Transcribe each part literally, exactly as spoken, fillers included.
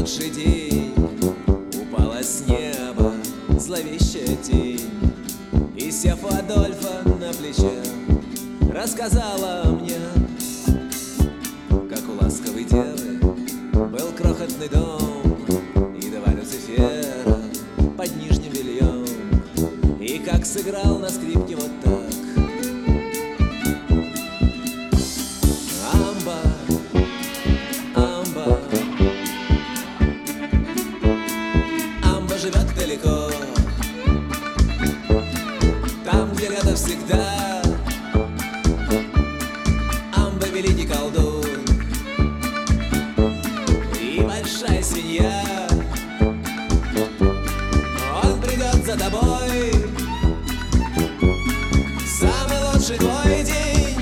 лучший день. Упала с неба зловещая тень, и, сев у Адольфа на плече, рассказала мне, как у ласковой девы был крохотный дом, и два Люцифера под нижним бельем, и как сыграл на скрипке вот так. Амба, амба, амба живет далеко, там, где лето всегда. Амба великий колдун и большая свинья. Он придет за тобой в самый лучший твой день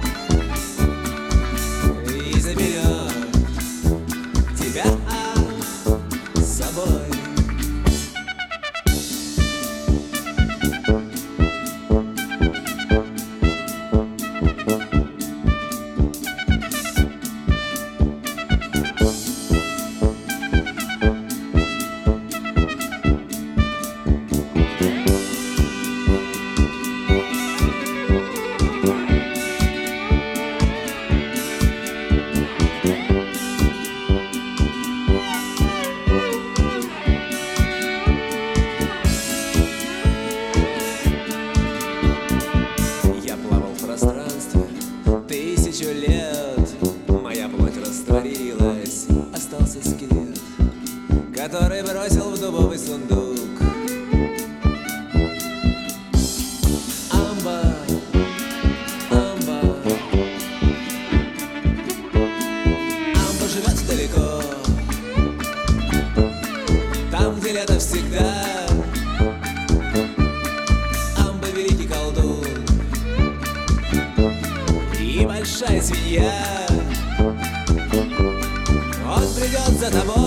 и заберет тебя с собой. Тысячу лет моя плоть растворилась, остался скелет, который бросил в дубовый сундук. Амба, амба, амба живет далеко, там, где лето всегда. Амба великий колдун и большая свинья. Он придет за тобой